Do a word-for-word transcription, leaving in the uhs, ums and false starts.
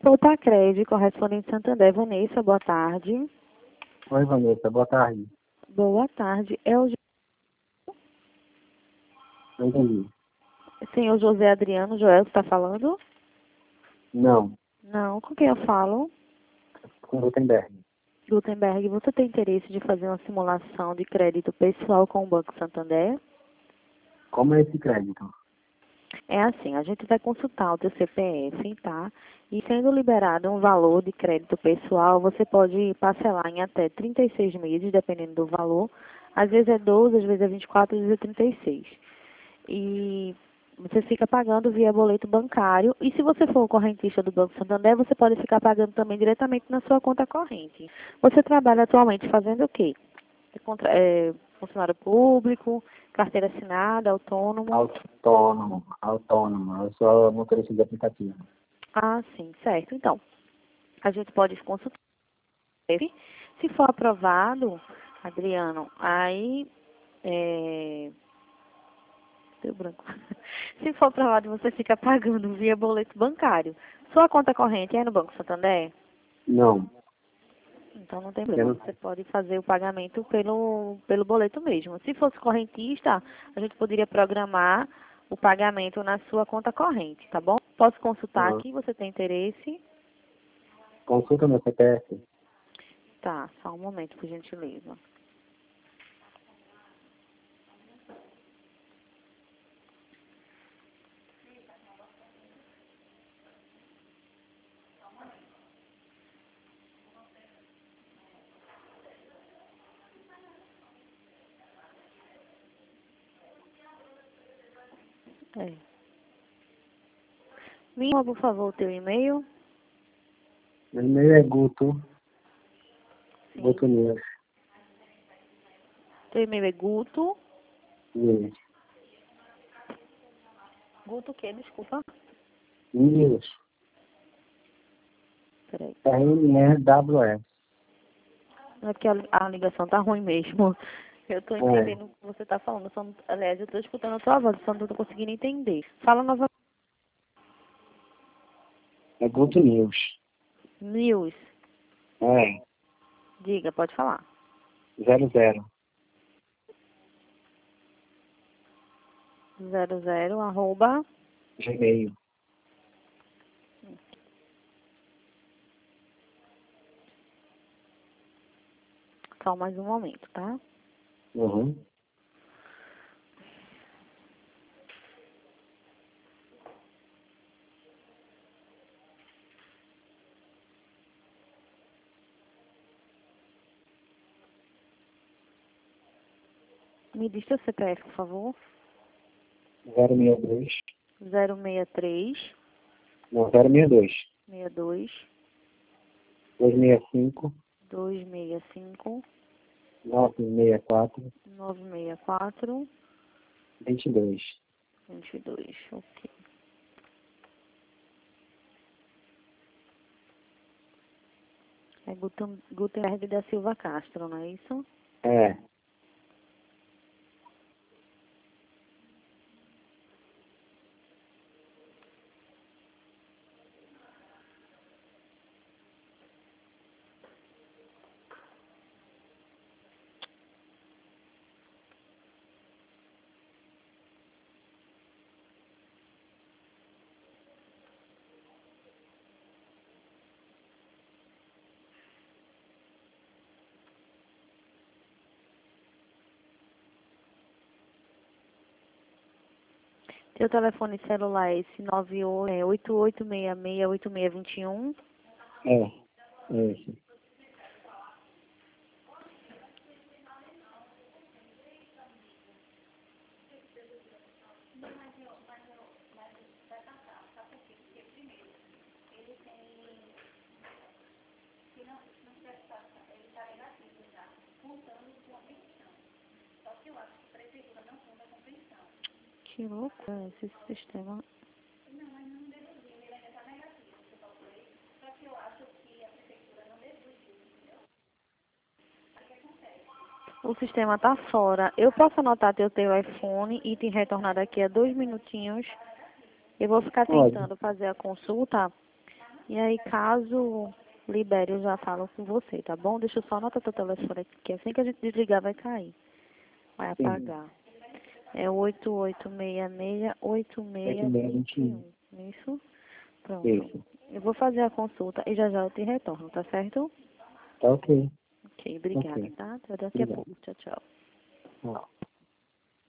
Potacred, correspondente Santander. Vanessa, boa tarde. Oi, Vanessa, boa tarde. Boa tarde. É o Não entendi. senhor José Adriano Joel que está falando? Não, Não, com quem eu falo? com Gutenberg. Gutenberg, você tem interesse de fazer uma simulação de crédito pessoal com o Banco Santander? Como é esse crédito? É assim, a gente vai consultar o teu C P F, tá? E sendo liberado um valor de crédito pessoal, você pode parcelar em até trinta e seis meses, dependendo do valor. Às vezes é doze, às vezes é vinte e quatro, às vezes é trinta e seis. E você fica pagando via boleto bancário. E se você for correntista do Banco Santander, você pode ficar pagando também diretamente na sua conta corrente. Você trabalha atualmente fazendo o quê? É contra- é, funcionário público, carteira assinada, autônomo? Autônomo, autônomo. Eu sou motorista de aplicativo. Ah, sim, certo. Então, a gente pode consultar. Se for aprovado, Adriano, aí é, deu branco. Se for aprovado, você fica pagando via boleto bancário. Sua conta corrente é no Banco Santander? Não, Então não tem eu problema. não, Você pode fazer o pagamento pelo, pelo boleto mesmo. Se fosse correntista, a gente poderia programar o pagamento na sua conta corrente, tá bom? Posso consultar não. aqui, você tem interesse? Consulta meu C P F. Tá, só um momento, por gentileza. É. Me envia, por favor, o teu e-mail. Meu e-mail é Guto, Sim. Guto News. Teu e-mail é Guto. News. Guto o quê? Desculpa. News. Peraí. R N W S. Não é porque a, a ligação tá ruim mesmo. Eu tô É, entendendo o que você tá falando. Só não, aliás, eu tô escutando a tua voz, só não tô conseguindo entender. Fala novamente. é Guto News. News. É, Diga, pode falar. zero zero. Zero zero, arroba. Gmail. Só mais um momento, tá? Uhum. Me diz teu C P F, por favor. zero seis dois. Zero seis três, Não, zero seis dois. seis dois, dois seis cinco. dois seis cinco, nove seis quatro. nove seis quatro, vinte e dois. vinte e dois. Ok. É Guten- Gutenberg da Silva Castro, não é isso? É. Teu telefone celular é esse nove oito oito seis seis oito seis dois um. É, é esse. Que loucura esse sistema. O sistema tá fora. Eu posso anotar teu telefone e te retornar daqui a dois minutinhos. Eu vou ficar Pode. tentando fazer a consulta E aí, caso libere, eu já falo com você, tá bom? Deixa eu só anotar teu telefone aqui, que assim que a gente desligar vai cair. Vai Sim. apagar. É oito oito seis seis oito seis dois um. Isso? Pronto. Isso. Eu vou fazer a consulta e já já eu te retorno, tá certo? Tá ok. Ok, obrigada, Ok. tá? Até daqui a Obrigado. pouco. Tchau, tchau. Tchau.